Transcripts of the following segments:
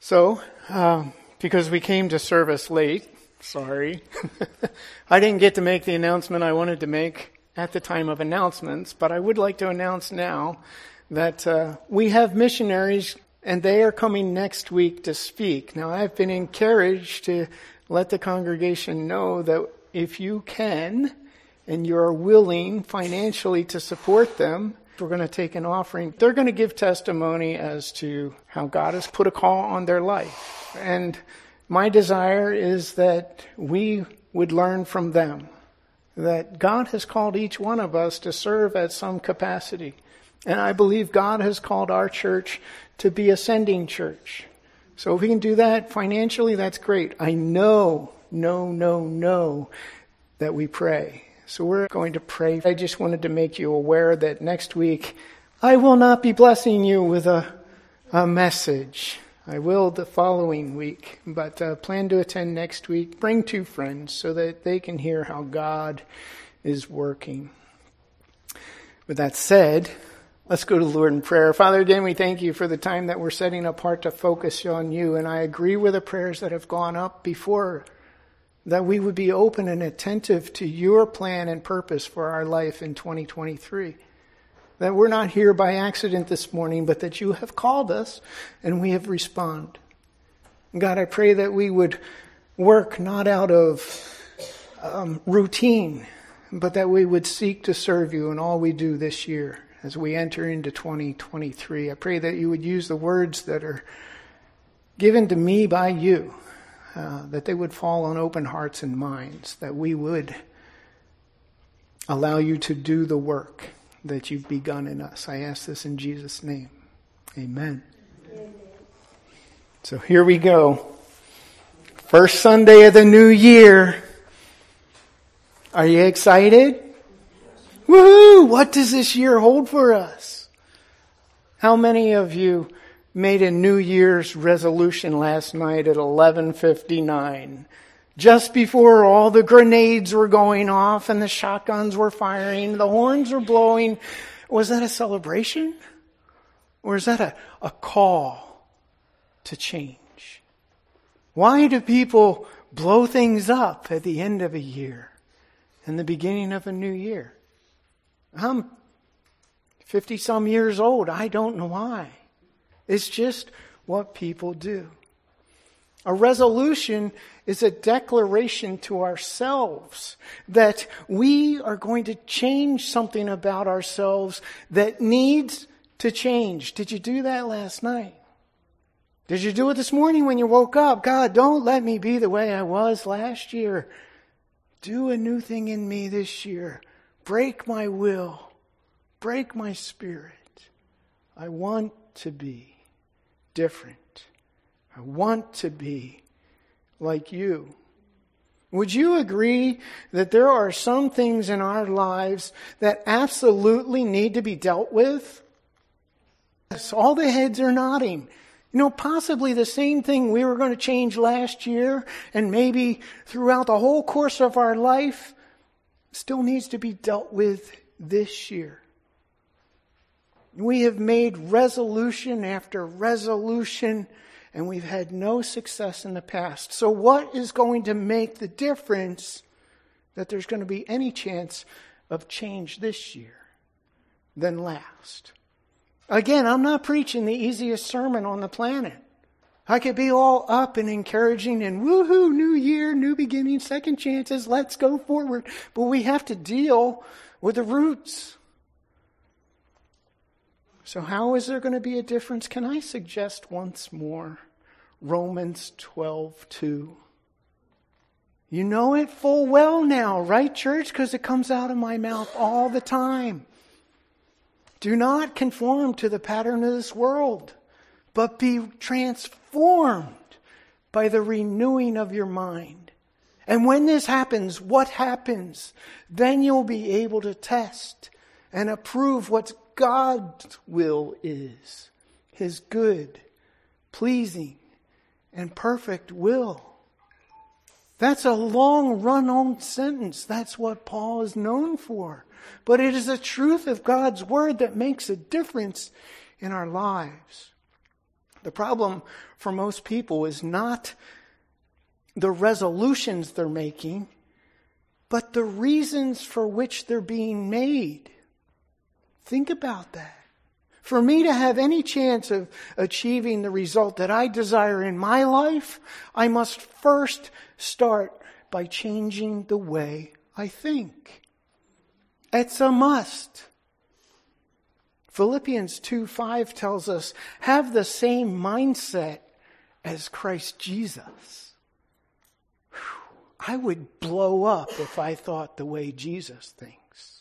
So, because we came to service late, sorry, I didn't get to make the announcement I wanted to make at the time of announcements, but I would like to announce now that we have missionaries and they are coming next week to speak. Now, I've been encouraged to let the congregation know that if you can and you're willing financially to support them, we're going to take an offering. They're going to give testimony as to how God has put a call on their life. And my desire is that we would learn from them, that God has called each one of us to serve at some capacity. And I believe God has called our church to be a sending church. So if we can do that financially, that's great. I know that we pray. So we're going to pray. I just wanted to make you aware that next week I will not be blessing you with a message. I will the following week, but plan to attend next week. Bring 2 friends so that they can hear how God is working. With that said, let's go to the Lord in prayer. Father, again, we thank you for the time that we're setting apart to focus on you. And I agree with the prayers that have gone up before, that we would be open and attentive to your plan and purpose for our life in 2023. That we're not here by accident this morning, but that you have called us and we have responded. God, I pray that we would work not out of routine, but that we would seek to serve you in all we do this year as we enter into 2023. I pray that you would use the words that are given to me by you, that they would fall on open hearts and minds, that we would allow you to do the work that you've begun in us. I ask this in Jesus' name. Amen. So here we go. First Sunday of the new year. Are you excited? Woohoo! What does this year hold for us? How many of you made a New Year's resolution last night at 11:59? Just before all the grenades were going off and the shotguns were firing, the horns were blowing. Was that a celebration? Or is that a call to change? Why do people blow things up at the end of a year and the beginning of a new year? I'm 50-some years old. I don't know why. It's just what people do. A resolution is a declaration to ourselves that we are going to change something about ourselves that needs to change. Did you do that last night? Did you do it this morning when you woke up? God, don't let me be the way I was last year. Do a new thing in me this year. Break my will. Break my spirit. I want to be different. I want to be like you. Would you agree that there are some things in our lives that absolutely need to be dealt with? Yes, all the heads are nodding. Possibly the same thing we were going to change last year and maybe throughout the whole course of our life still needs to be dealt with this year. We have made resolution after resolution and we've had no success in the past. So what is going to make the difference that there's going to be any chance of change this year than last? Again, I'm not preaching the easiest sermon on the planet. I could be all up and encouraging and woohoo, new year, new beginning, second chances, let's go forward. But we have to deal with the roots. So how is there going to be a difference? Can I suggest once more Romans 12:2? You know it full well now, right, church? Because it comes out of my mouth all the time. Do not conform to the pattern of this world, but be transformed by the renewing of your mind. And when this happens, what happens? Then you'll be able to test and approve what God's will is. His good, pleasing, and perfect will. That's a long run-on sentence. That's what Paul is known for. But it is the truth of God's word that makes a difference in our lives. The problem for most people is not the resolutions they're making, but the reasons for which they're being made. Think about that. For me to have any chance of achieving the result that I desire in my life, I must first start by changing the way I think. It's a must. Philippians 2:5 tells us, have the same mindset as Christ Jesus. I would blow up if I thought the way Jesus thinks.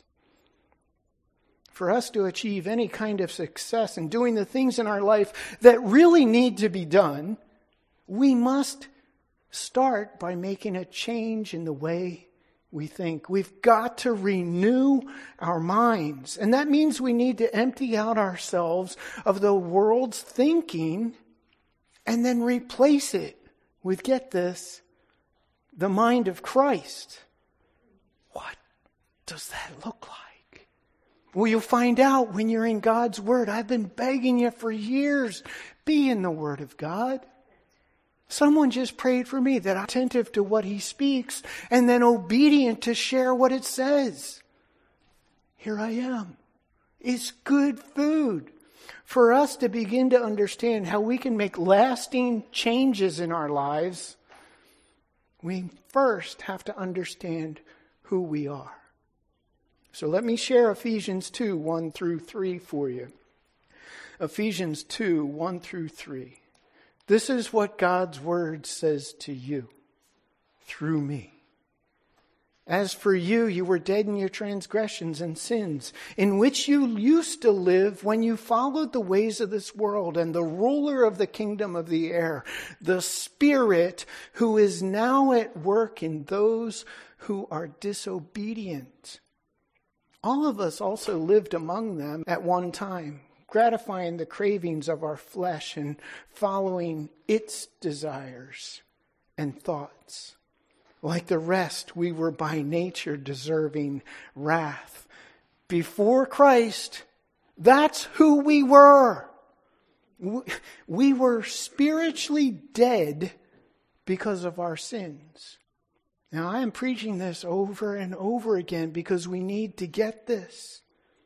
For us to achieve any kind of success in doing the things in our life that really need to be done, we must start by making a change in the way we think. We've got to renew our minds. And that means we need to empty out ourselves of the world's thinking and then replace it with, get this, the mind of Christ. What does that look like? Well, you'll find out when you're in God's Word. I've been begging you for years, be in the Word of God. Someone just prayed for me that I'm attentive to what He speaks and then obedient to share what it says. Here I am. It's good food. For us to begin to understand how we can make lasting changes in our lives, we first have to understand who we are. So let me share Ephesians 2, 1 through 3 for you. Ephesians 2, 1 through 3. This is what God's Word says to you through me. As for you, you were dead in your transgressions and sins, in which you used to live when you followed the ways of this world and the ruler of the kingdom of the air, the Spirit who is now at work in those who are disobedient. All of us also lived among them at one time, gratifying the cravings of our flesh and following its desires and thoughts. Like the rest, we were by nature deserving wrath. Before Christ, that's who we were. We were spiritually dead because of our sins. Now, I am preaching this over and over again because we need to get this.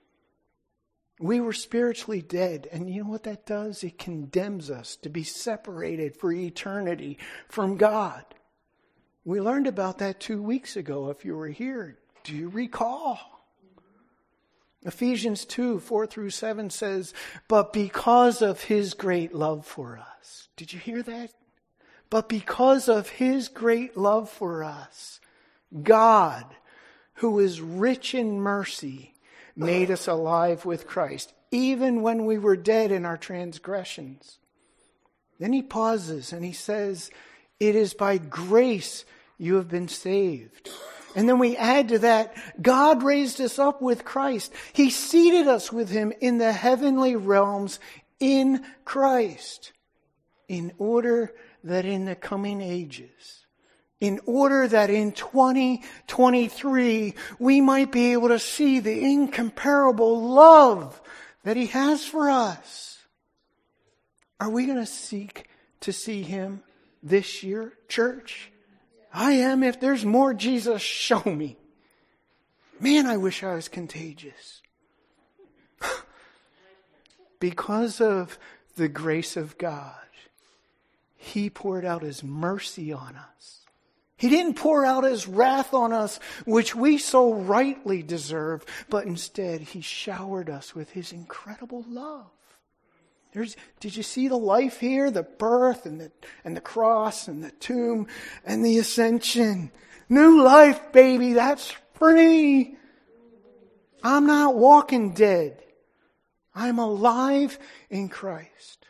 We were spiritually dead, and you know what that does? It condemns us to be separated for eternity from God. We learned about that 2 weeks ago, if you were here. Do you recall? Ephesians 2, 4 through 7 says, but because of His great love for us. Did you hear that? But because of His great love for us, God, who is rich in mercy, made us alive with Christ, even when we were dead in our transgressions. Then he pauses and he says, it is by grace you have been saved. And then we add to that, God raised us up with Christ. He seated us with Him in the heavenly realms in Christ, in order that in the coming ages, in order that in 2023, we might be able to see the incomparable love that He has for us. Are we going to seek to see Him this year, church? I am. If there's more Jesus, show me. Man, I wish I was contagious. Because of the grace of God, He poured out His mercy on us. He didn't pour out His wrath on us, which we so rightly deserve, but instead He showered us with His incredible love. Did you see the life here? The birth and the cross and the tomb and the ascension. New life, baby. That's for me. I'm not walking dead. I'm alive in Christ.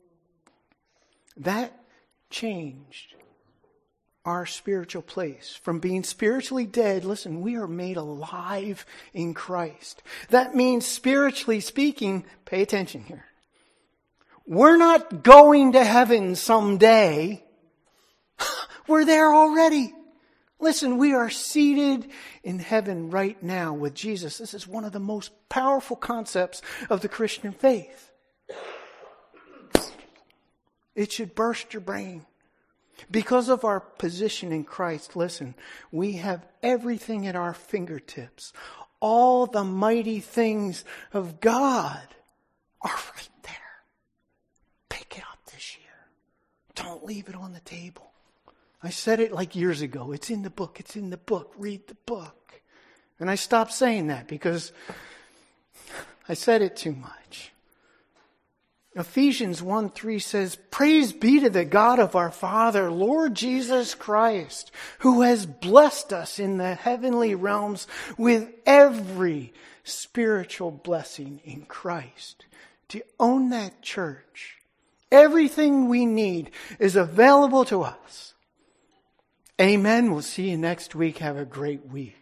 That changed our spiritual place. From being spiritually dead, listen, we are made alive in Christ. That means, spiritually speaking, pay attention here. We're not going to heaven someday. We're there already. Listen, we are seated in heaven right now with Jesus. This is one of the most powerful concepts of the Christian faith. It should burst your brain. Because of our position in Christ, listen, we have everything at our fingertips. All the mighty things of God are right there. Pick it up this year. Don't leave it on the table. I said it like years ago. It's in the book. It's in the book. Read the book. And I stopped saying that because I said it too much. Ephesians 1:3 says, "Praise be to the God of our Father, Lord Jesus Christ, who has blessed us in the heavenly realms with every spiritual blessing in Christ." Do you own that, church? Everything we need is available to us. Amen. We'll see you next week. Have a great week.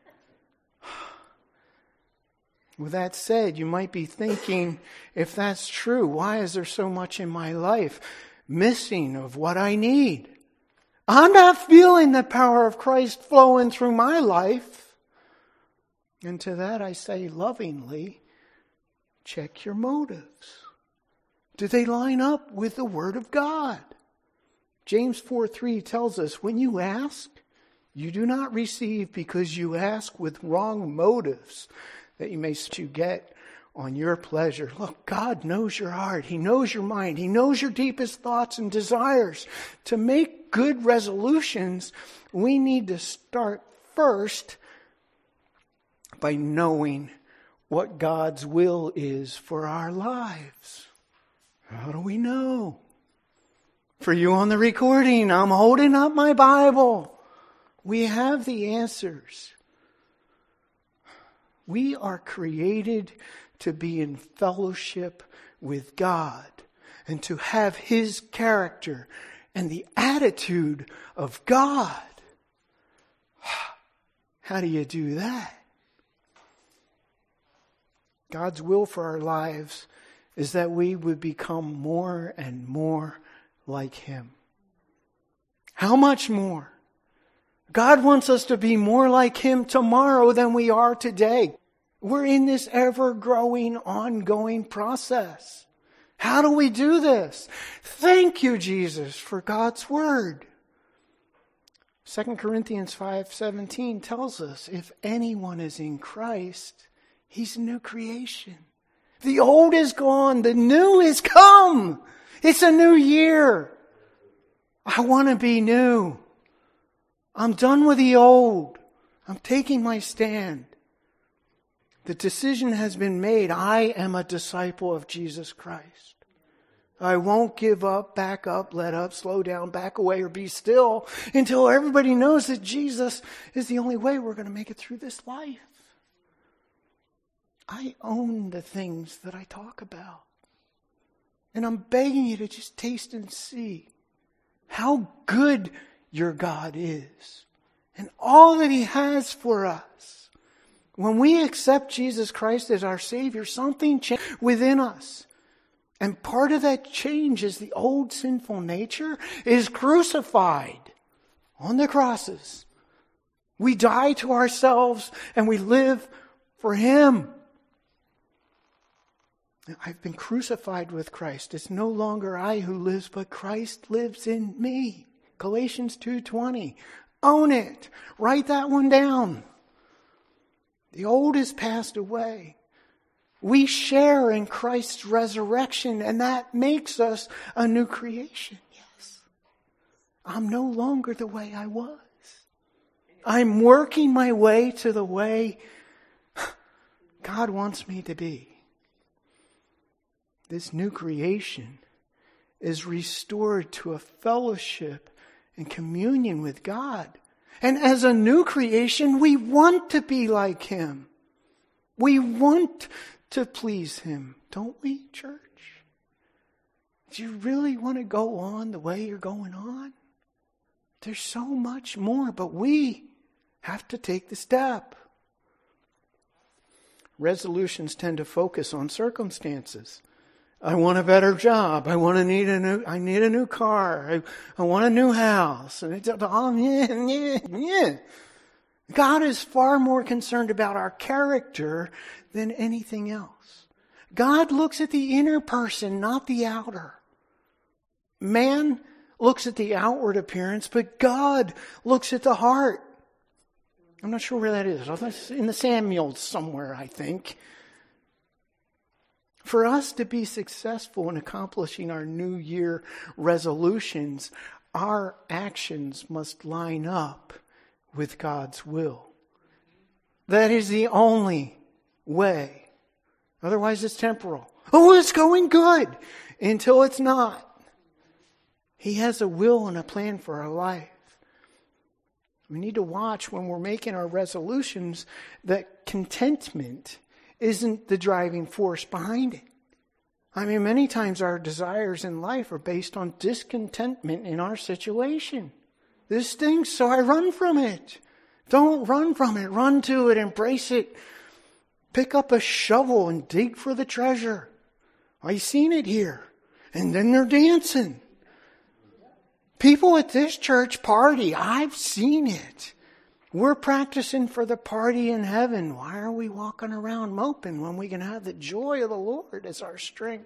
With that said, you might be thinking, if that's true, why is there so much in my life missing of what I need? I'm not feeling the power of Christ flowing through my life. And to that I say lovingly, check your motives. Do they line up with the Word of God? James 4:3 tells us, when you ask, you do not receive because you ask with wrong motives, that you may get on your pleasure. Look, God knows your heart. He knows your mind. He knows your deepest thoughts and desires. To make good resolutions, we need to start first by knowing what God's will is for our lives. How do we know? For you on the recording, I'm holding up my Bible. We have the answers. We are created to be in fellowship with God and to have His character and the attitude of God. How do you do that? God's will for our lives is that we would become more and more like Him. How much more? God wants us to be more like Him tomorrow than we are today. We're in this ever-growing, ongoing process. How do we do this? Thank you, Jesus, for God's Word. 2 Corinthians 5:17 tells us, if anyone is in Christ, he's a new creation. The old is gone, the new is come. It's a new year. I want to be new. I'm done with the old. I'm taking my stand. The decision has been made. I am a disciple of Jesus Christ. I won't give up, back up, let up, slow down, back away, or be still until everybody knows that Jesus is the only way we're going to make it through this life. I own the things that I talk about. And I'm begging you to just taste and see how good your God is and all that He has for us. When we accept Jesus Christ as our Savior, something changes within us. And part of that change is the old sinful nature is crucified on the crosses. We die to ourselves and we live for Him. I've been crucified with Christ. It's no longer I who lives, but Christ lives in me. Galatians 2:20. Own it. Write that one down. The old is passed away. We share in Christ's resurrection, and that makes us a new creation. Yes. I'm no longer the way I was. I'm working my way to the way God wants me to be. This new creation is restored to a fellowship and communion with God. And as a new creation, we want to be like Him. We want to please Him, don't we, church? Do you really want to go on the way you're going on? There's so much more, but we have to take the step. Resolutions tend to focus on circumstances. I want a better job. I need a new car. I want a new house. And God is far more concerned about our character than anything else. God looks at the inner person, not the outer. Man looks at the outward appearance, but God looks at the heart. I'm not sure where that is. It's in the Samuels somewhere, I think. For us to be successful in accomplishing our New Year resolutions, our actions must line up with God's will. That is the only way. Otherwise, it's temporal. Oh, it's going good until it's not. He has a will and a plan for our life. We need to watch when we're making our resolutions that contentment isn't the driving force behind it. I mean, many times our desires in life are based on discontentment in our situation. This stinks, so I run from it. Don't run from it. Run to it. Embrace it. Pick up a shovel and dig for the treasure. I've seen it here. And then they're dancing. People at this church party. I've seen it. We're practicing for the party in heaven. Why are we walking around moping when we can have the joy of the Lord as our strength?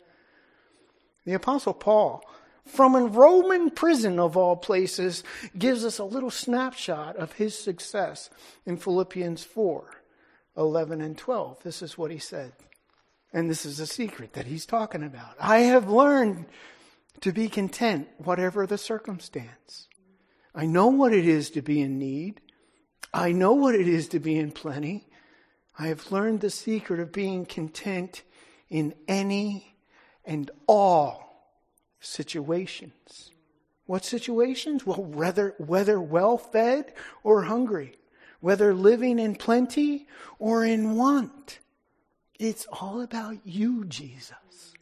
The Apostle Paul, from a Roman prison of all places, gives us a little snapshot of his success in Philippians 4:11 and 12. This is what he said. And this is a secret that he's talking about. I have learned to be content, whatever the circumstance. I know what it is to be in need. I know what it is to be in plenty. I have learned the secret of being content in any and all situations. What situations? Well, whether well-fed or hungry, whether living in plenty or in want. It's all about you, Jesus.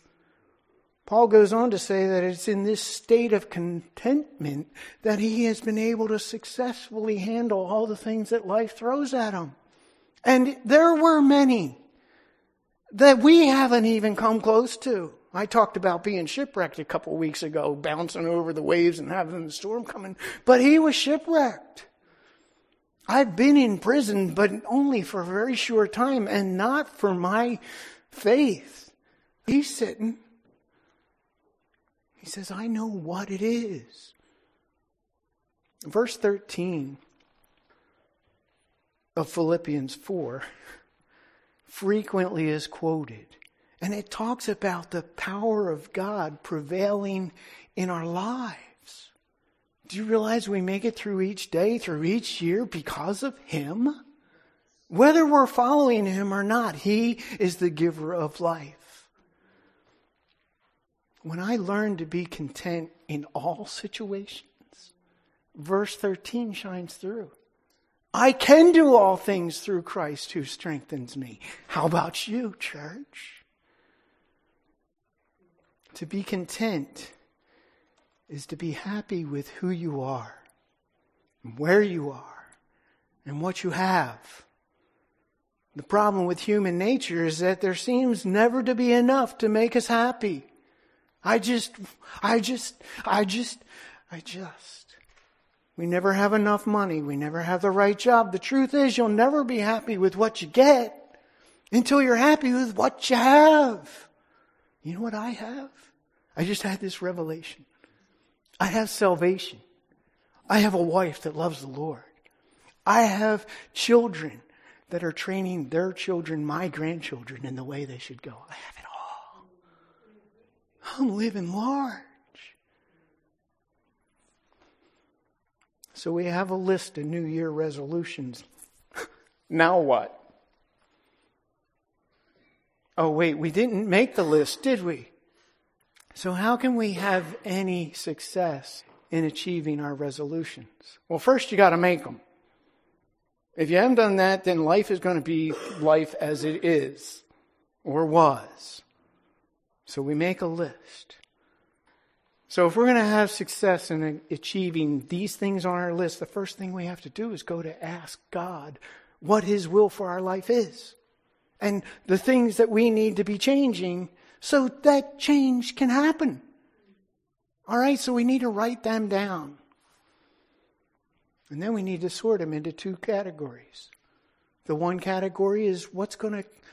Paul goes on to say that it's in this state of contentment that he has been able to successfully handle all the things that life throws at him. And there were many that we haven't even come close to. I talked about being shipwrecked a couple weeks ago, bouncing over the waves and having the storm coming. But he was shipwrecked. I've been in prison, but only for a very short time and not for my faith. He's sitting. He says, I know what it is. Verse 13 of Philippians 4 frequently is quoted. And it talks about the power of God prevailing in our lives. Do you realize we make it through each day, through each year because of Him? Whether we're following Him or not, He is the giver of life. When I learn to be content in all situations, verse 13 shines through. I can do all things through Christ who strengthens me. How about you, church? To be content is to be happy with who you are, and where you are, and what you have. The problem with human nature is that there seems never to be enough to make us happy. I just. We never have enough money. We never have the right job. The truth is, you'll never be happy with what you get until you're happy with what you have. You know what I have? I just had this revelation. I have salvation. I have a wife that loves the Lord. I have children that are training their children, my grandchildren, in the way they should go. I have it all. I'm living large. So we have a list of New Year resolutions. Now what? Oh wait, we didn't make the list, did we? So how can we have any success in achieving our resolutions? Well, first you got to make them. If you haven't done that, then life is going to be life as it is or was. So we make a list. So if we're going to have success in achieving these things on our list, the first thing we have to do is go to ask God what His will for our life is. And the things that we need to be changing so that change can happen. All right, so we need to write them down. And then we need to sort them into two categories. The one category is what's going to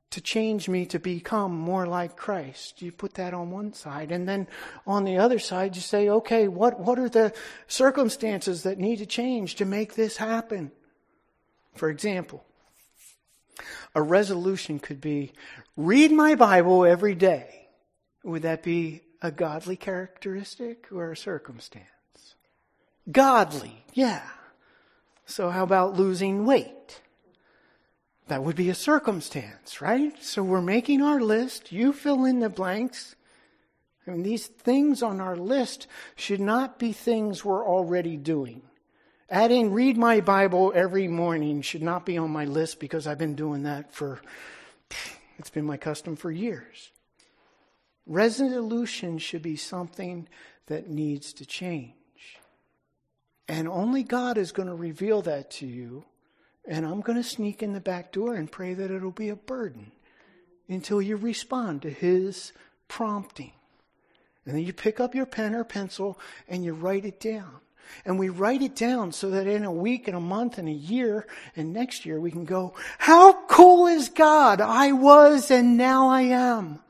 to change me to become more like Christ. You put that on one side. And then on the other side, you say, okay, what are the circumstances that need to change to make this happen? For example, a resolution could be, read my Bible every day. Would that be a godly characteristic or a circumstance? Godly, yeah. So how about losing weight? That would be a circumstance, right? So we're making our list. You fill in the blanks. I mean, these things on our list should not be things we're already doing. Adding read my Bible every morning should not be on my list because I've been doing that it's been my custom for years. Resolution should be something that needs to change. And only God is going to reveal that to you. And I'm going to sneak in the back door and pray that it'll be a burden until you respond to His prompting. And then you pick up your pen or pencil and you write it down. And we write it down so that in a week and a month and a year and next year we can go, how cool is God? I was and now I am.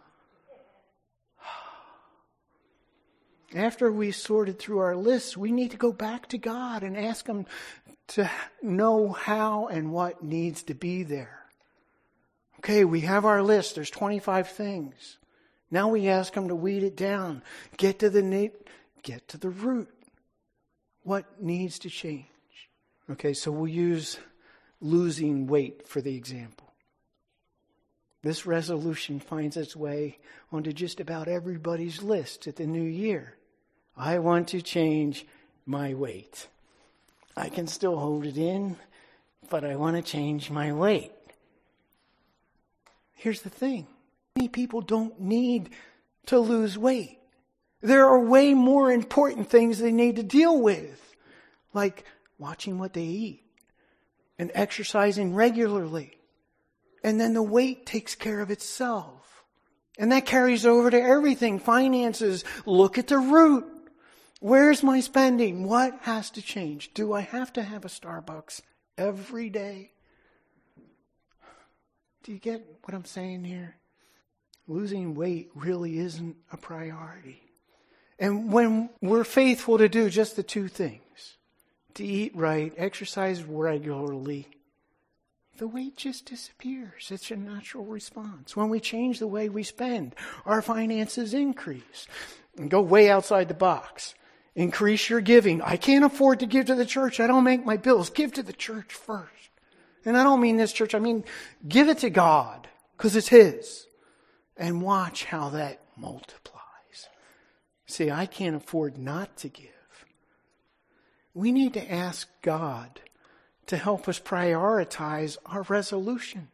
After we sorted through our lists, we need to go back to God and ask Him to know how and what needs to be there. Okay, we have our list. There's 25 things. Now we ask Him to weed it down. Get to the root. What needs to change? Okay, so we'll use losing weight for the example. This resolution finds its way onto just about everybody's list at the new year. I want to change my weight. I can still hold it in, but I want to change my weight. Here's the thing. Many people don't need to lose weight. There are way more important things they need to deal with, like watching what they eat and exercising regularly. And then the weight takes care of itself. And that carries over to everything. Finances, look at the root. Where's my spending? What has to change? Do I have to have a Starbucks every day? Do you get what I'm saying here? Losing weight really isn't a priority. And when we're faithful to do just the two things, to eat right, exercise regularly, the weight just disappears. It's a natural response. When we change the way we spend, our finances increase. And go way outside the box. Increase your giving. I can't afford to give to the church. I don't make my bills. Give to the church first. And I don't mean this church. I mean, give it to God because it's His. And watch how that multiplies. See, I can't afford not to give. We need to ask God to help us prioritize our resolutions.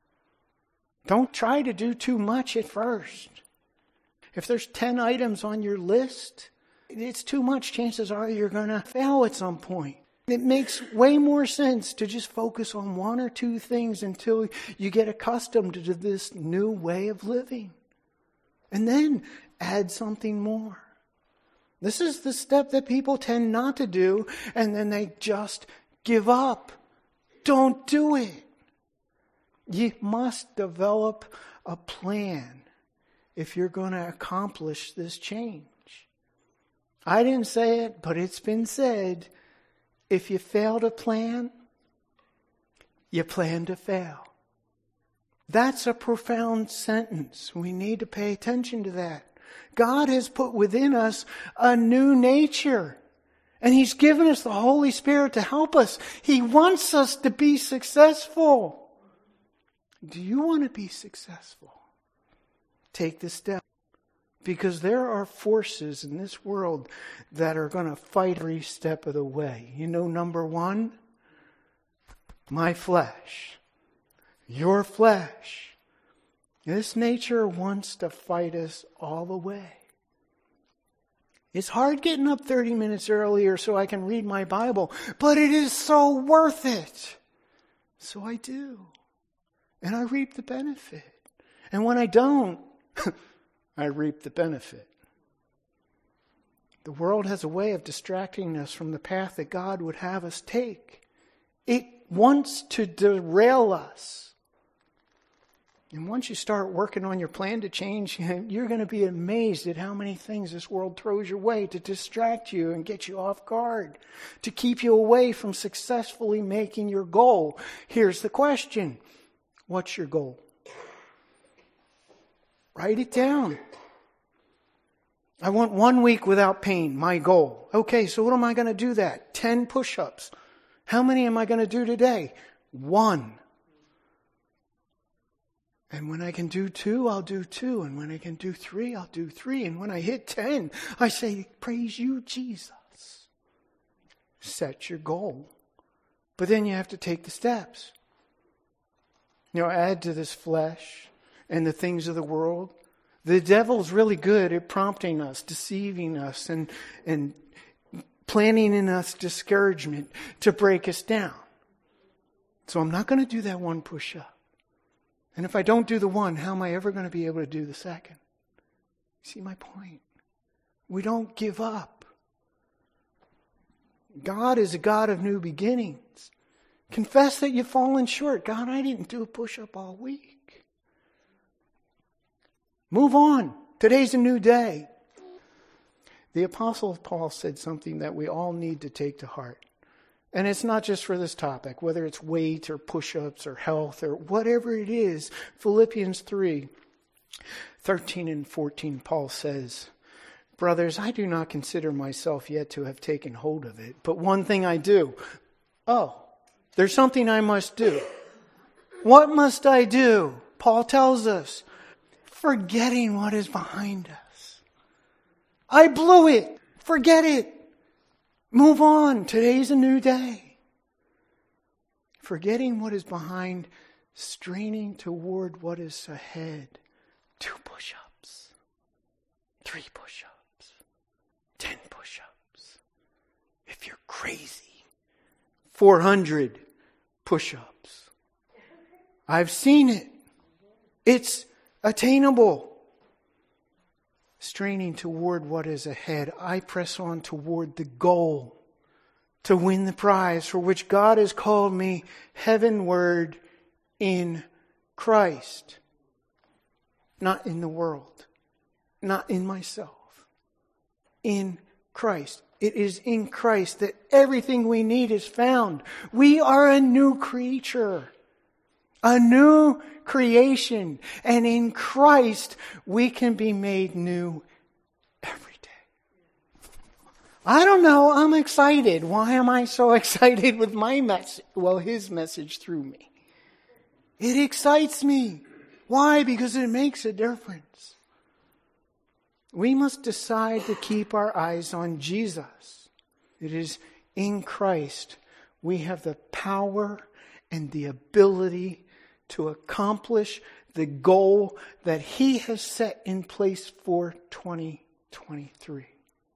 Don't try to do too much at first. If there's 10 items on your list, it's too much. Chances are you're going to fail at some point. It makes way more sense to just focus on one or two things until you get accustomed to this new way of living. And then add something more. This is the step that people tend not to do, and then they just give up. Don't do it. You must develop a plan if you're going to accomplish this change. I didn't say it, but it's been said. If you fail to plan, you plan to fail. That's a profound sentence. We need to pay attention to that. God has put within us a new nature. And He's given us the Holy Spirit to help us. He wants us to be successful. Do you want to be successful? Take this step. Because there are forces in this world that are going to fight every step of the way. You know, number one, my flesh. Your flesh. This nature wants to fight us all the way. It's hard getting up 30 minutes earlier so I can read my Bible, but it is so worth it. So I do. And I reap the benefit. And when I don't, I reap the benefit. The world has a way of distracting us from the path that God would have us take. It wants to derail us. And once you start working on your plan to change, you're going to be amazed at how many things this world throws your way to distract you and get you off guard, to keep you away from successfully making your goal. Here's the question. What's your goal? Write it down. I want 1 week without pain, my goal. Okay, so what am I going to do that? 10 push-ups. How many am I going to do today? 1. And when I can do 2, I'll do 2. And when I can do 3, I'll do 3. And when I hit 10, I say, praise you, Jesus. Set your goal. But then you have to take the steps. Add to this flesh and the things of the world. The devil's really good at prompting us, deceiving us, and planting in us discouragement to break us down. So I'm not going to do that 1 push-up. And if I don't do the 1, how am I ever going to be able to do the 2nd? See my point? We don't give up. God is a God of new beginnings. Confess that you've fallen short. God, I didn't do a push-up all week. Move on. Today's a new day. The Apostle Paul said something that we all need to take to heart. And it's not just for this topic, whether it's weight or push-ups or health or whatever it is. Philippians 3:13 and 14, Paul says, brothers, I do not consider myself yet to have taken hold of it, but one thing I do. There's something I must do. What must I do? Paul tells us, forgetting what is behind us. I blew it. Forget it. Move on. Today's a new day. Forgetting what is behind, straining toward what is ahead. 2 push-ups. 3 push-ups. 10 push-ups. If you're crazy, 400 push-ups. I've seen it. It's attainable. Straining toward what is ahead, I press on toward the goal to win the prize for which God has called me heavenward in Christ. Not in the world. Not in myself. In Christ. It is in Christ that everything we need is found. We are a new creature. A new creation. And in Christ, we can be made new every day. I don't know. I'm excited. Why am I so excited with my message? Well, His message through me. It excites me. Why? Because it makes a difference. We must decide to keep our eyes on Jesus. It is in Christ we have the power and the ability to accomplish the goal that He has set in place for 2023.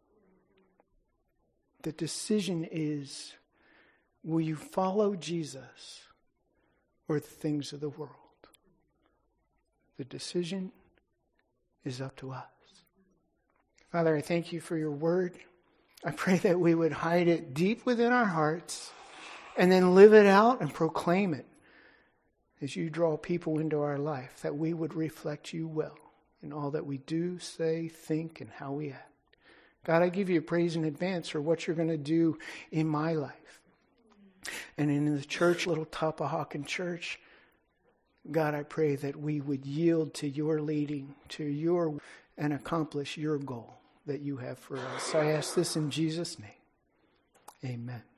The decision is, will you follow Jesus or the things of the world? The decision is up to us. Father, I thank You for Your word. I pray that we would hide it deep within our hearts and then live it out and proclaim it. As You draw people into our life, that we would reflect You well in all that we do, say, think, and how we act. God, I give You praise in advance for what You're going to do in my life. And in the church, Little Tappahaken Church, God, I pray that we would yield to Your leading, to Your, and accomplish Your goal that You have for us. I ask this in Jesus' name. Amen.